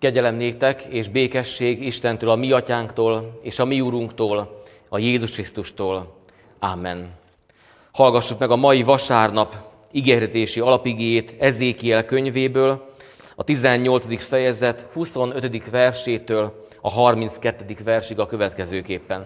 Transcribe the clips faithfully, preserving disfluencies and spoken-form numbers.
Kegyelem néktek és békesség Istentől, a mi atyánktól és a mi úrunktól, a Jézus Krisztustól. Ámen. Hallgassuk meg a mai vasárnap ígértési alapigéjét Ezékiel könyvéből, a tizennyolcadik fejezet huszonötödik versétől a harminckettedik versig a következőképpen.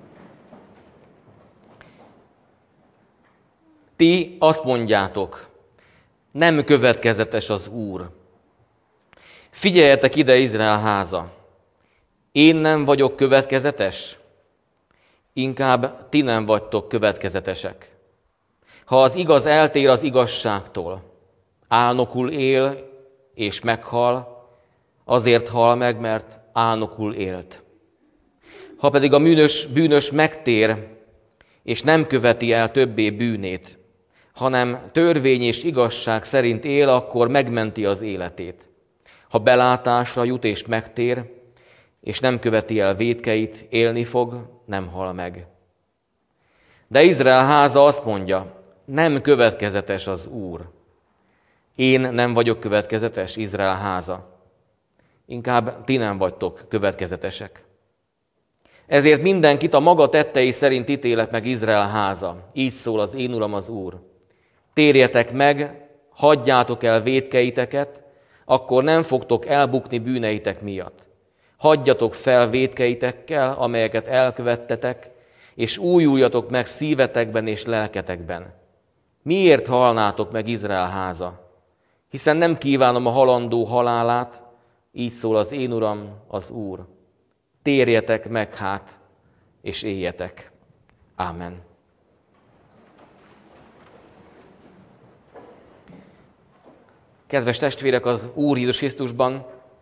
Ti azt mondjátok, nem következetes az Úr. Figyeljetek ide, Izrael háza! Én nem vagyok következetes? Inkább ti nem vagytok következetesek. Ha az igaz eltér az igazságtól, álnokul él és meghal, azért hal meg, mert álnokul élt. Ha pedig a bűnös, bűnös megtér, és nem követi el többé bűnét, hanem törvény és igazság szerint él, akkor megmenti az életét. Ha belátásra jut és megtér, és nem követi el vétkeit, élni fog, nem hal meg. De Izrael háza azt mondja, nem következetes az Úr. Én nem vagyok következetes, Izrael háza. Inkább ti nem vagytok következetesek. Ezért mindenkit a maga tettei szerint ítélek meg, Izrael háza. Így szól az én Uram, az Úr. Térjetek meg, hagyjátok el vétkeiteket, akkor nem fogtok elbukni bűneitek miatt. Hagyjatok fel vétkeitekkel, amelyeket elkövettetek, és újuljatok meg szívetekben és lelketekben. Miért halnátok meg, Izrael háza? Hiszen nem kívánom a halandó halálát, így szól az én Uram, az Úr. Térjetek meg hát, és éljetek. Ámen. Kedves testvérek, az Úr Jézus Krisztusban,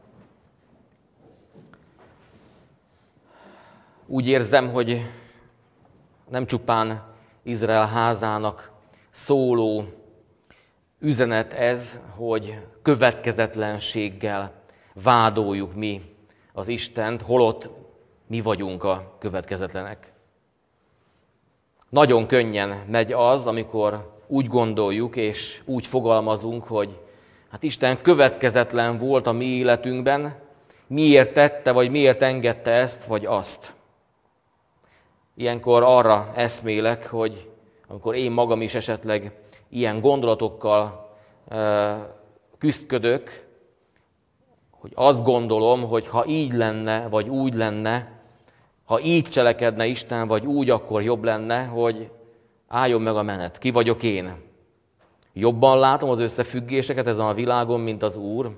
úgy érzem, hogy nem csupán Izrael házának szóló üzenet ez, hogy következetlenséggel vádoljuk mi az Istent, holott mi vagyunk a következetlenek. Nagyon könnyen megy az, amikor úgy gondoljuk és úgy fogalmazunk, hogy hát Isten következetlen volt a mi életünkben, miért tette, vagy miért engedte ezt, vagy azt. Ilyenkor arra eszmélek, hogy amikor én magam is esetleg ilyen gondolatokkal e, küszködök, hogy azt gondolom, hogy ha így lenne, vagy úgy lenne, ha így cselekedne Isten, vagy úgy, akkor jobb lenne, hogy álljon meg a menet. Ki vagyok én? Jobban látom az összefüggéseket ezen a világon, mint az Úr.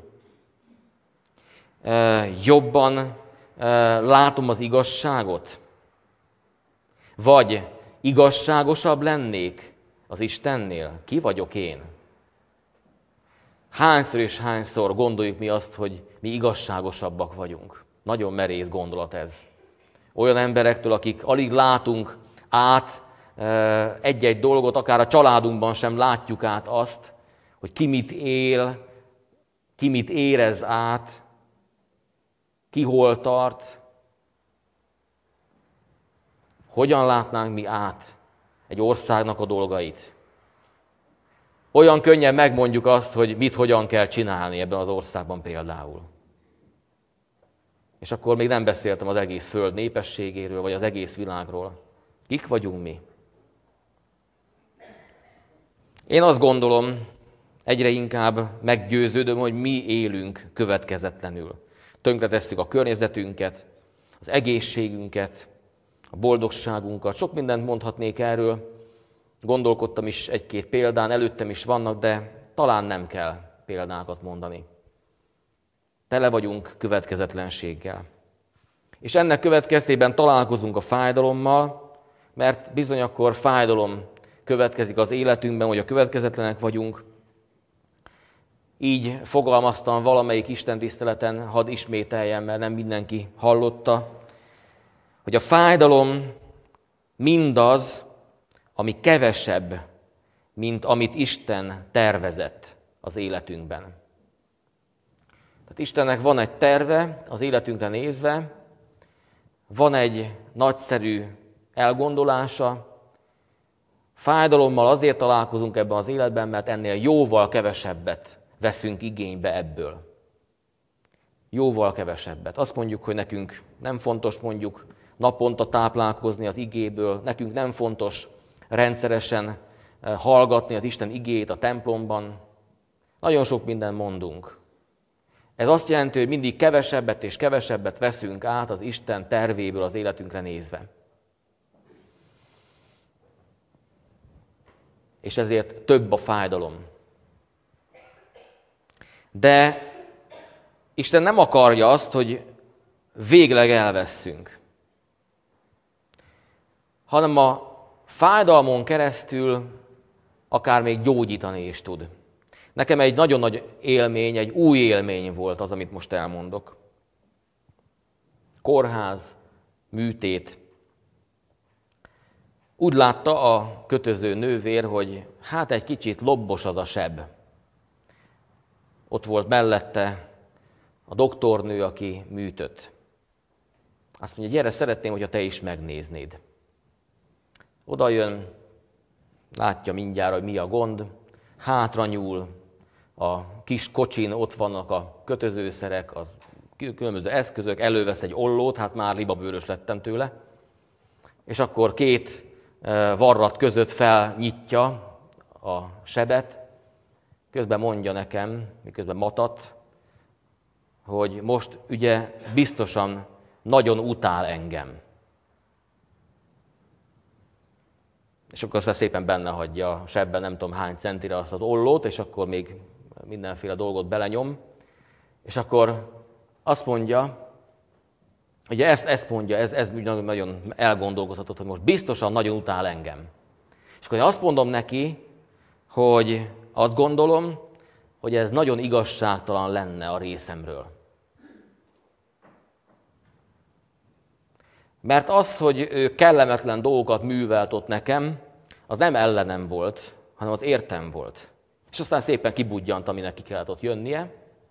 E, jobban e, látom az igazságot. Vagy igazságosabb lennék az Istennél? Ki vagyok én? Hányszor és hányszor gondoljuk mi azt, hogy mi igazságosabbak vagyunk? Nagyon merész gondolat ez. Olyan emberektől, akik alig látunk át egy-egy dolgot, akár a családunkban sem látjuk át azt, hogy ki mit él, ki mit érez át, ki hol tart. Hogyan látnánk mi át egy országnak a dolgait? Olyan könnyen megmondjuk azt, hogy mit hogyan kell csinálni ebben az országban például. És akkor még nem beszéltem az egész föld népességéről, vagy az egész világról. Kik vagyunk mi? Én azt gondolom, egyre inkább meggyőződöm, hogy mi élünk következetlenül. Tönkretesszük a környezetünket, az egészségünket, a boldogságunkat. Sok mindent mondhatnék erről, gondolkodtam is egy-két példán, előttem is vannak, de talán nem kell példákat mondani. Tele vagyunk következetlenséggel. És ennek következtében találkozunk a fájdalommal, mert bizony akkor fájdalom következik az életünkben, hogy a következetlenek vagyunk. Így fogalmaztam valamelyik istentiszteleten, hadd ismételjem, mert nem mindenki hallotta, hogy a fájdalom mindaz, ami kevesebb, mint amit Isten tervezett az életünkben. Tehát Istennek van egy terve az életünkre nézve, van egy nagyszerű elgondolása, fájdalommal azért találkozunk ebben az életben, mert ennél jóval kevesebbet veszünk igénybe ebből. jóval kevesebbet. Azt mondjuk, hogy nekünk nem fontos mondjuk naponta táplálkozni az igéből, nekünk nem fontos rendszeresen hallgatni az Isten igéjét a templomban. Nagyon sok mindent mondunk. Ez azt jelenti, hogy mindig kevesebbet és kevesebbet veszünk át az Isten tervéből az életünkre nézve. És ezért több a fájdalom. De Isten nem akarja azt, hogy végleg elvesszünk, hanem a fájdalmon keresztül akár még gyógyítani is tud. Nekem egy nagyon nagy élmény, egy új élmény volt az, amit most elmondok. Kórház, műtét. Úgy látta a kötöző nővér, hogy hát egy kicsit lobbos az a seb. Ott volt mellette a doktornő, aki műtött. Azt mondja, gyere, szeretném, hogyha te is megnéznéd. Oda jön, látja mindjárt, hogy mi a gond, hátra nyúl, a kis kocsin ott vannak a kötözőszerek, a különböző eszközök, elővesz egy ollót, hát már libabőrös lettem tőle, és akkor két varrat között felnyitja a sebet, közben mondja nekem, miközben matat, hogy most ugye biztosan nagyon utál engem. És akkor aztán szépen benne hagyja a sebben nem tudom hány centire azt az ollót, és akkor még mindenféle dolgot belenyom. És akkor azt mondja, ugye ezt, ezt mondja, ez, ez nagyon elgondolkozhatott, hogy most biztosan nagyon utál engem. És akkor én azt mondom neki, hogy azt gondolom, hogy ez nagyon igazságtalan lenne a részemről. Mert az, hogy ő kellemetlen dolgokat művelt ott nekem, az nem ellenem volt, hanem az értem volt. És aztán szépen kibudjant, aminek ki kellett ott jönnie.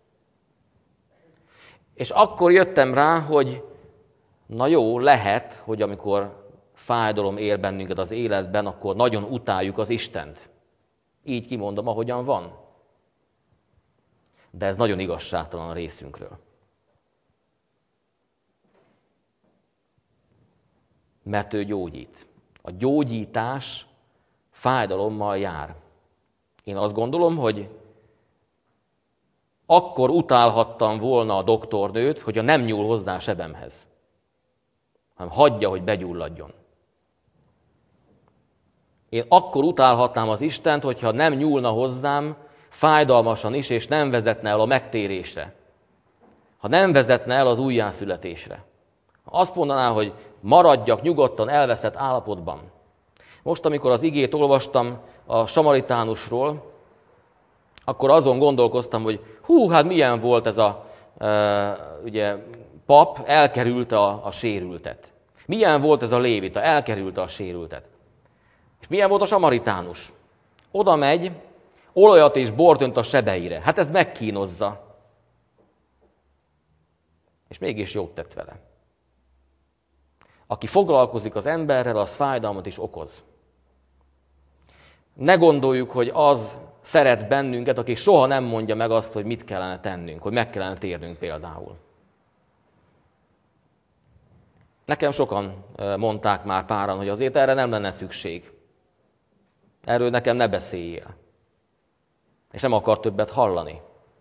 És akkor jöttem rá, hogy na jó, lehet, hogy amikor fájdalom ér bennünket az életben, akkor nagyon utáljuk az Istent. Így kimondom, ahogyan van. De ez nagyon igazságtalan a részünkről. Mert ő gyógyít. A gyógyítás fájdalommal jár. Én azt gondolom, hogy akkor utálhattam volna a doktornőt, hogyha nem nyúl hozzá a sebemhez, hanem hagyja, hogy begyulladjon. Én akkor utálhatnám az Istent, hogyha nem nyúlna hozzám fájdalmasan is, és nem vezetne el a megtérésre. Ha nem vezetne el az újjászületésre. Ha azt mondaná, hogy maradjak nyugodtan elveszett állapotban. Most, amikor az igét olvastam a samaritánusról, akkor azon gondolkoztam, hogy hú, hát milyen volt ez a e, ugye, pap, elkerülte a, a sérültet. Milyen volt ez a lévita, elkerülte a sérültet. És milyen volt a samaritánus? Oda megy, olajat és bort önt a sebeire. Hát ez megkínozza. És mégis jót tett vele. Aki foglalkozik az emberrel, az fájdalmat is okoz. Ne gondoljuk, hogy az szeret bennünket, aki soha nem mondja meg azt, hogy mit kellene tennünk, hogy meg kellene térnünk például. Nekem sokan mondták már páran, hogy azért erre nem lenne szükség. Erről nekem ne beszéljél. És nem akar többet hallani.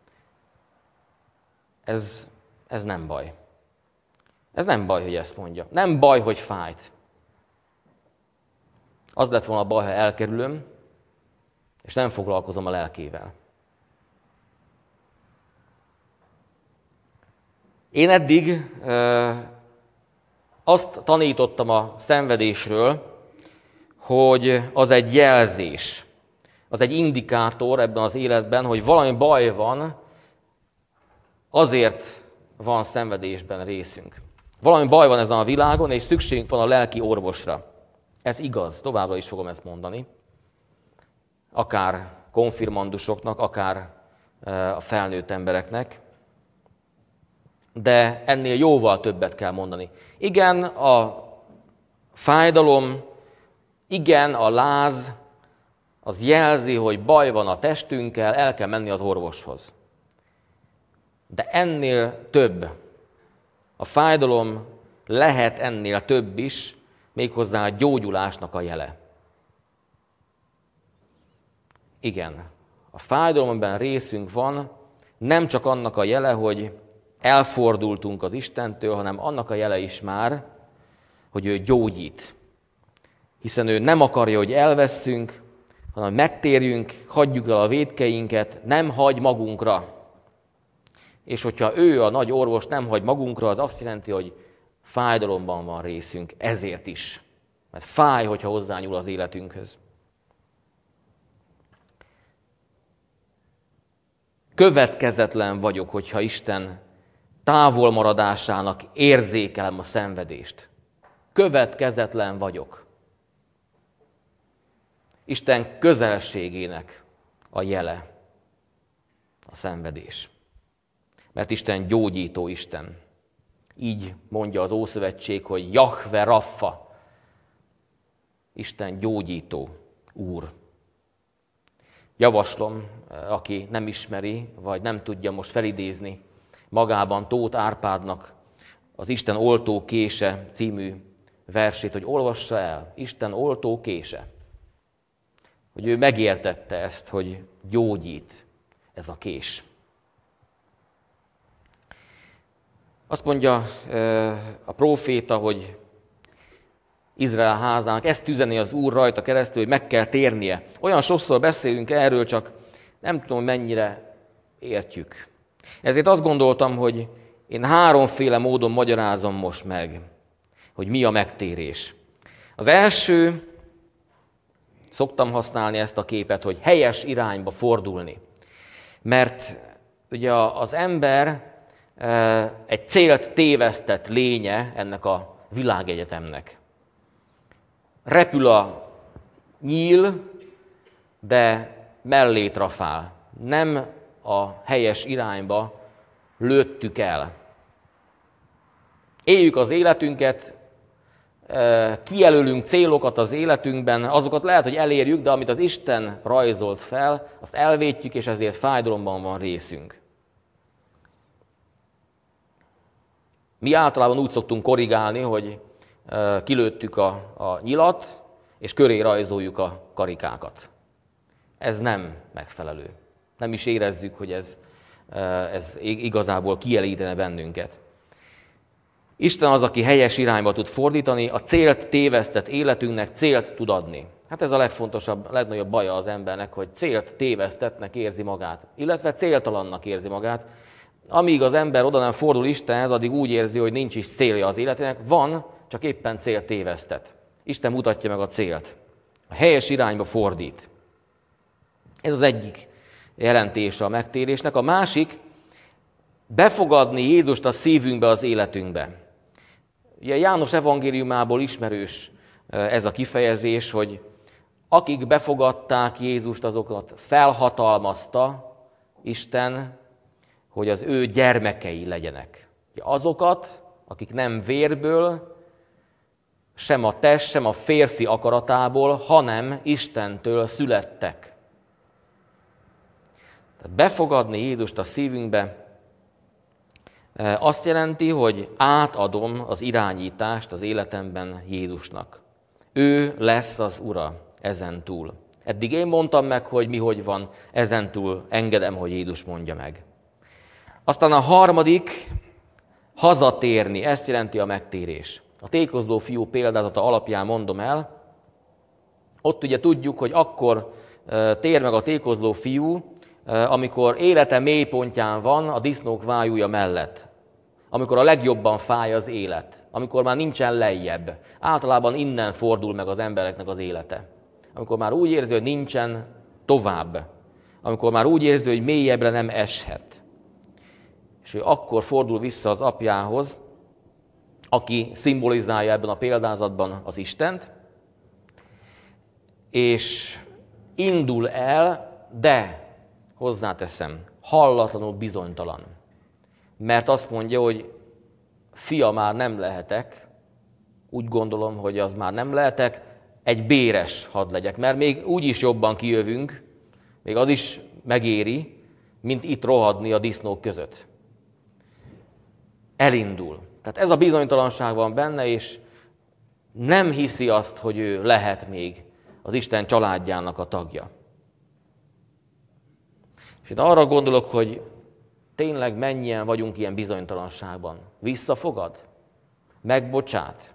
Ez, ez nem baj. Ez nem baj, hogy ezt mondja. Nem baj, hogy fájt. Az lett volna baj, ha elkerülöm, és nem foglalkozom a lelkével. Én eddig e, azt tanítottam a szenvedésről, hogy az egy jelzés, az egy indikátor ebben az életben, hogy valami baj van, azért van szenvedésben részünk. Valami baj van ezen a világon, és szükségünk van a lelki orvosra. Ez igaz, továbbra is fogom ezt mondani. Akár konfirmandusoknak, akár a felnőtt embereknek. De ennél jóval többet kell mondani. Igen, a fájdalom, igen, a láz, az jelzi, hogy baj van a testünkkel, el kell menni az orvoshoz. De ennél több. A fájdalom lehet ennél több is, méghozzá a gyógyulásnak a jele. Igen, a fájdalomban részünk van, nem csak annak a jele, hogy elfordultunk az Istentől, hanem annak a jele is már, hogy ő gyógyít. Hiszen ő nem akarja, hogy elvesszünk, hanem megtérjünk, hagyjuk el a vétkeinket, nem hagy magunkra. És hogyha ő, a nagy orvos, nem hagy magunkra, az azt jelenti, hogy fájdalomban van részünk, ezért is. Mert fáj, hogyha hozzányúl az életünkhöz. Következetlen vagyok, hogyha Isten távolmaradásának érzékelem a szenvedést. Következetlen vagyok. Isten közelségének a jele, a szenvedés. Mert Isten gyógyító Isten. Így mondja az Ószövetség, hogy Jahve Raffa. Isten gyógyító Úr. Javaslom, aki nem ismeri, vagy nem tudja most felidézni magában Tóth Árpádnak az Isten oltó kése című versét, hogy olvassa el, Isten oltó kése. Hogy ő megértette ezt, hogy gyógyít ez a kés. Azt mondja a próféta, hogy Izrael házának ezt üzeni az Úr rajta keresztül, hogy meg kell térnie. Olyan sokszor beszélünk erről, csak nem tudom, mennyire értjük. Ezért azt gondoltam, hogy én háromféle módon magyarázom most meg, hogy mi a megtérés. Az első, szoktam használni ezt a képet, hogy helyes irányba fordulni. Mert ugye az ember egy célt tévesztett lénye ennek a világegyetemnek. Repül a nyíl, de mellé trafál. Nem a helyes irányba lőttük el. Éljük az életünket, kijelölünk célokat az életünkben, azokat lehet, hogy elérjük, de amit az Isten rajzolt fel, azt elvétjük, és ezért fájdalomban van részünk. Mi általában úgy szoktunk korrigálni, hogy kilőttük a, a nyilat, és köré rajzoljuk a karikákat. Ez nem megfelelő. Nem is érezzük, hogy ez, ez igazából kielégítene bennünket. Isten az, aki helyes irányba tud fordítani, a célt tévesztett életünknek célt tud adni. Hát ez a legfontosabb, legnagyobb baja az embernek, hogy célt tévesztettnek érzi magát, illetve céltalannak érzi magát. Amíg az ember oda nem fordul Istenhez, addig úgy érzi, hogy nincs is célja az életének, van, csak éppen célt tévesztett. Isten mutatja meg a célt. A helyes irányba fordít. Ez az egyik jelentése a megtérésnek. A másik, befogadni Jézust a szívünkbe, az életünkbe. Ugye János evangéliumából ismerős ez a kifejezés, hogy akik befogadták Jézust, azokat felhatalmazta Isten, hogy az ő gyermekei legyenek. Azokat, akik nem vérből, sem a test, sem a férfi akaratából, hanem Istentől születtek. Tehát befogadni Jézust a szívünkbe azt jelenti, hogy átadom az irányítást az életemben Jézusnak. Ő lesz az Ura ezentúl. Eddig én mondtam meg, hogy mi hogy van, ezentúl engedem, hogy Jézus mondja meg. Aztán a harmadik, hazatérni, ezt jelenti a megtérés. A tékozló fiú példázata alapján mondom el. Ott ugye tudjuk, hogy akkor tér meg a tékozló fiú, amikor élete mélypontján van a disznók vájúja mellett. Amikor a legjobban fáj az élet. Amikor már nincsen lejjebb. Általában innen fordul meg az embereknek az élete. Amikor már úgy érzi, hogy nincsen tovább. Amikor már úgy érzi, hogy mélyebbre nem eshet. És ő akkor fordul vissza az apjához, aki szimbolizálja ebben a példázatban az Istent, és indul el, de hozzáteszem, hallatlanul bizonytalan. Mert azt mondja, hogy fia már nem lehetek, úgy gondolom, hogy az már nem lehetek, egy béres hadd legyek, mert még úgy is jobban kijövünk, még az is megéri, mint itt rohadni a disznók között. elindul. Tehát ez a bizonytalanság van benne, és nem hiszi azt, hogy ő lehet még az Isten családjának a tagja. És én arra gondolok, hogy tényleg mennyien vagyunk ilyen bizonytalanságban. Visszafogad? Megbocsát?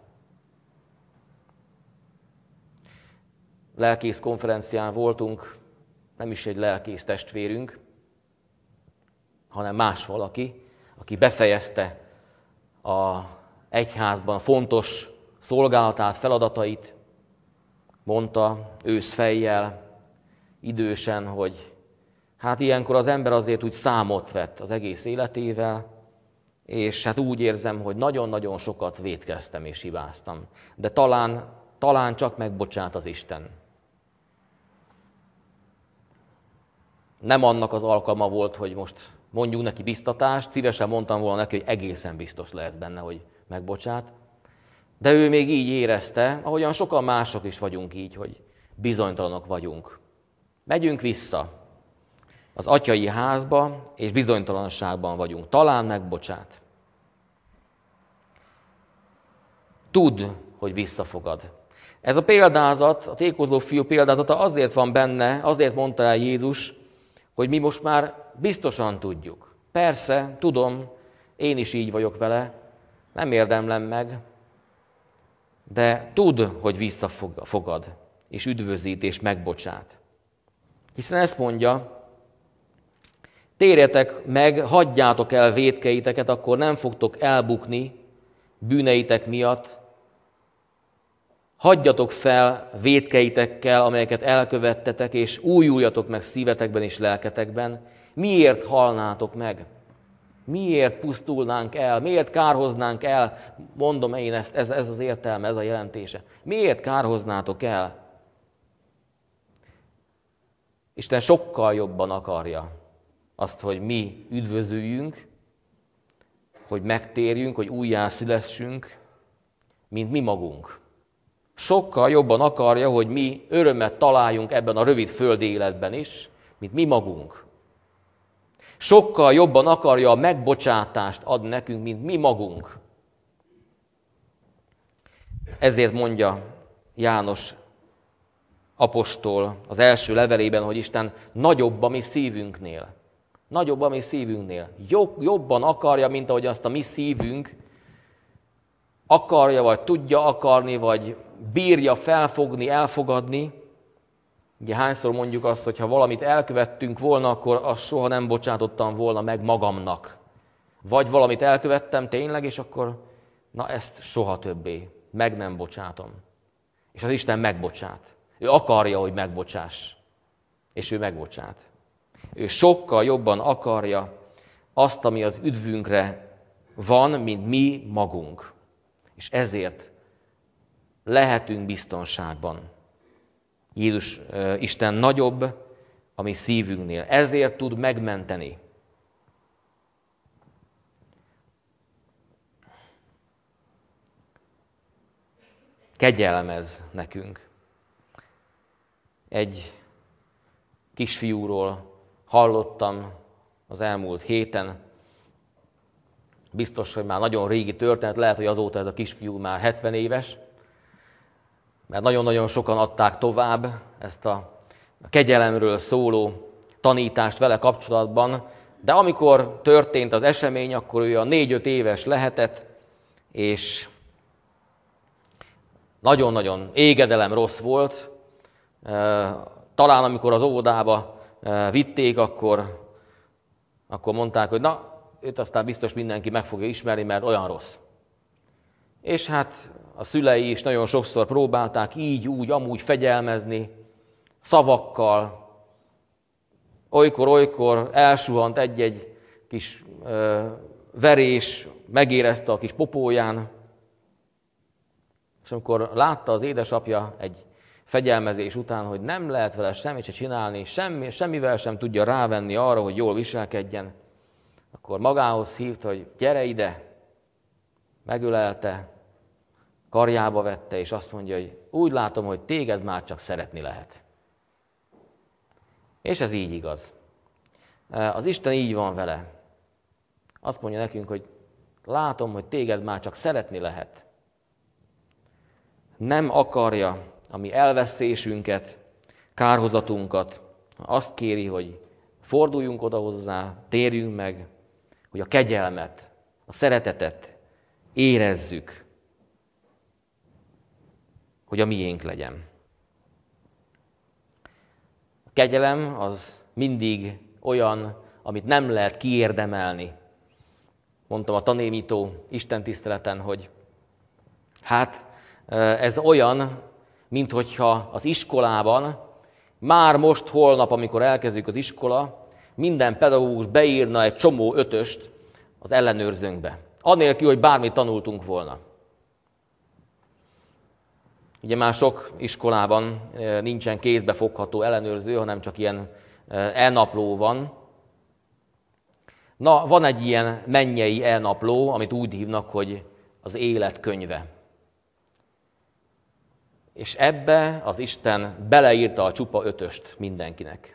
Lelkész konferencián voltunk, nem is egy lelkész testvérünk, hanem más valaki, aki befejezte a egyházban fontos szolgálatát, feladatait, mondta őszfejjel, idősen, hogy hát ilyenkor az ember azért úgy számot vett az egész életével, és hát úgy érzem, hogy nagyon-nagyon sokat vétkeztem és hibáztam. De talán, talán csak megbocsát az Isten. Nem annak az alkalma volt, hogy most mondjuk neki biztatást, szívesen mondtam volna neki, hogy egészen biztos lesz benne, hogy megbocsát. De ő még így érezte, ahogyan sokan mások is vagyunk így, hogy bizonytalanok vagyunk. Megyünk vissza az atyai házba, és bizonytalanságban vagyunk. Talán megbocsát. Tudd, hogy visszafogad. Ez a példázat, a tékozló fiú példázata azért van benne, azért mondta el Jézus, hogy mi most már biztosan tudjuk. Persze, tudom, én is így vagyok vele, nem érdemlem meg, de tudd, hogy visszafogad, és üdvözít, és megbocsát. Hiszen ezt mondja, térjetek meg, hagyjátok el vétkeiteket, akkor nem fogtok elbukni bűneitek miatt. Hagyjatok fel vétkeitekkel, amelyeket elkövettetek, és újuljatok meg szívetekben és lelketekben. Miért halnátok meg? Miért pusztulnánk el? Miért kárhoznánk el? Mondom én ezt, ez, ez az értelme, ez a jelentése. Miért kárhoznátok el? Isten sokkal jobban akarja azt, hogy mi üdvözüljünk, hogy megtérjünk, hogy újjászülessünk, mint mi magunk. Sokkal jobban akarja, hogy mi örömet találjunk ebben a rövid földi életben is, mint mi magunk. Sokkal jobban akarja a megbocsátást adni nekünk, mint mi magunk. Ezért mondja János apostol az első levelében, hogy Isten nagyobb a mi szívünknél. Nagyobb a mi szívünknél. Jobb, jobban akarja, mint ahogy azt a mi szívünk akarja, vagy tudja akarni, vagy bírja felfogni, elfogadni. Ugye hányszor mondjuk azt, hogy ha valamit elkövettünk volna, akkor azt soha nem bocsátottam volna meg magamnak. Vagy valamit elkövettem tényleg, és akkor na ezt soha többé, meg nem bocsátom. És az Isten megbocsát. Ő akarja, hogy megbocsáss. És ő megbocsát. Ő sokkal jobban akarja azt, ami az üdvünkre van, mint mi magunk. És ezért lehetünk biztonságban. Jézus Isten nagyobb a mi szívünknél. Ezért tud megmenteni. Kegyelmez nekünk. Egy kisfiúról hallottam az elmúlt héten. Biztos, hogy már nagyon régi történet, lehet, hogy azóta ez a kisfiú már hetven éves, mert nagyon-nagyon sokan adták tovább ezt a kegyelemről szóló tanítást vele kapcsolatban, de amikor történt az esemény, akkor ő a négy-öt éves lehetett, és nagyon-nagyon égedelem rossz volt. Talán amikor az óvodába vitték, akkor, akkor mondták, hogy na, őt aztán biztos mindenki meg fogja ismerni, mert olyan rossz. És hát a szülei is nagyon sokszor próbálták így, úgy, amúgy fegyelmezni, szavakkal. Olykor-olykor elsuhant egy-egy kis ö, verés, megérezte a kis popóján, és amikor látta az édesapja egy fegyelmezés után, hogy nem lehet vele semmit se csinálni, semmi, semmivel sem tudja rávenni arra, hogy jól viselkedjen, akkor magához hívta, hogy gyere ide, megölelte, karjába vette, és azt mondja, hogy úgy látom, hogy téged már csak szeretni lehet. És ez így igaz. Az Isten így van vele. Azt mondja nekünk, hogy Látom, hogy téged már csak szeretni lehet. Nem akarja a mi elveszésünket, kárhozatunkat. Azt kéri, hogy forduljunk oda hozzá, térjünk meg, hogy a kegyelmet, a szeretetet érezzük, hogy a miénk legyen. A kegyelem az mindig olyan, amit nem lehet kiérdemelni. Mondtam a tanémító istentiszteleten, hogy hát ez olyan, minthogyha az iskolában, már most, holnap, amikor elkezdjük az iskola, minden pedagógus beírna egy csomó ötöst az ellenőrzőnkbe. Anélkül, hogy bármit tanultunk volna. Ugye már sok iskolában nincsen kézbe fogható ellenőrző, hanem csak ilyen elnapló van. Na, van egy ilyen mennyei elnapló, amit úgy hívnak, hogy az élet könyve. És ebbe az Isten beleírta a csupa ötöst mindenkinek.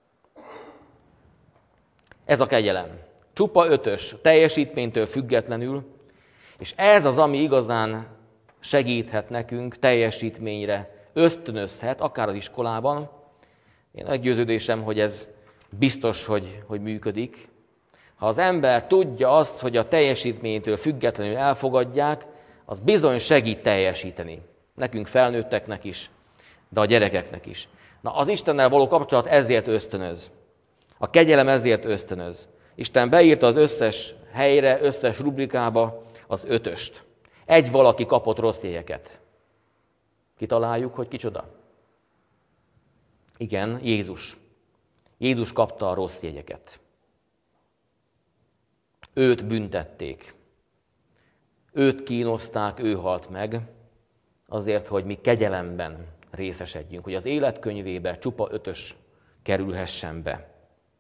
Ez a kegyelem. Csupa ötös, teljesítménytől függetlenül, és ez az, ami igazán segíthet nekünk teljesítményre, ösztönözhet, akár az iskolában. Én meggyőződésem, hogy ez biztos, hogy, hogy működik. Ha az ember tudja azt, hogy a teljesítménytől függetlenül elfogadják, az bizony segít teljesíteni. Nekünk felnőtteknek is, de a gyerekeknek is. Na, az Istennel való kapcsolat ezért ösztönöz. A kegyelem ezért ösztönöz. Isten beírta az összes helyre, összes rubrikába az ötöst. Egy valaki kapott rossz jegyeket. Kitaláljuk, hogy kicsoda? Igen, Jézus. Jézus kapta a rossz jegyeket. Őt büntették. Őt kínozták, ő halt meg, azért, hogy mi kegyelemben részesedjünk, hogy az életkönyvébe csupa ötös kerülhessen be.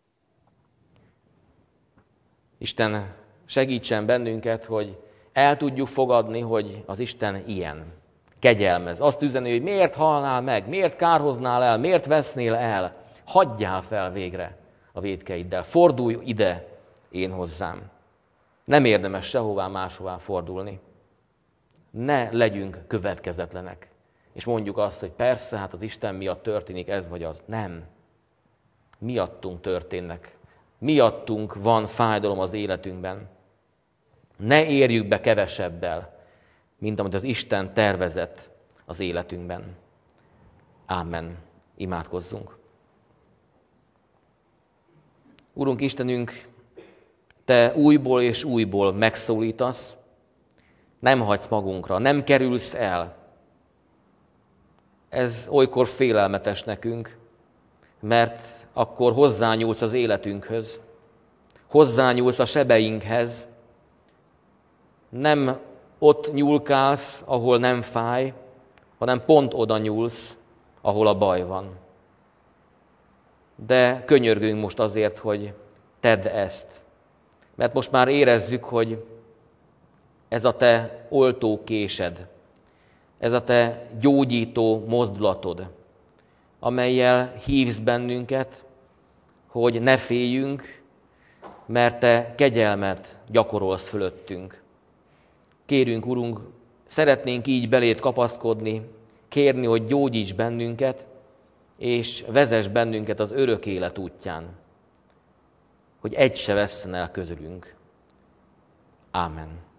Isten segítsen bennünket, hogy el tudjuk fogadni, hogy az Isten ilyen, kegyelmez. Azt üzeni, hogy miért halnál meg, miért kárhoznál el, miért vesznél el, hagyjál fel végre a vétkeiddel, fordulj ide én hozzám. Nem érdemes sehová máshová fordulni. Ne legyünk következetlenek. És mondjuk azt, hogy persze, hát az Isten miatt történik ez vagy az. Nem. Miattunk történnek. Miattunk van fájdalom az életünkben. Ne érjük be kevesebbel, mint amit az Isten tervezett az életünkben. Ámen. Imádkozzunk. Urunk Istenünk, Te újból és újból megszólítasz, nem hagysz magunkra, nem kerülsz el. Ez olykor félelmetes nekünk, mert akkor hozzányúlsz az életünkhöz, hozzányúlsz a sebeinkhez, nem ott nyúlkálsz, ahol nem fáj, hanem pont oda nyúlsz, ahol a baj van. De könyörgünk most azért, hogy tedd ezt. Mert most már érezzük, hogy ez a te oltókésed, ez a te gyógyító mozdulatod, amellyel hívsz bennünket, hogy ne féljünk, mert te kegyelmet gyakorolsz fölöttünk. Kérünk, Urunk, szeretnénk így beléd kapaszkodni, kérni, hogy gyógyíts bennünket, és vezess bennünket az örök élet útján, hogy egy se vesszen el közülünk. Ámen.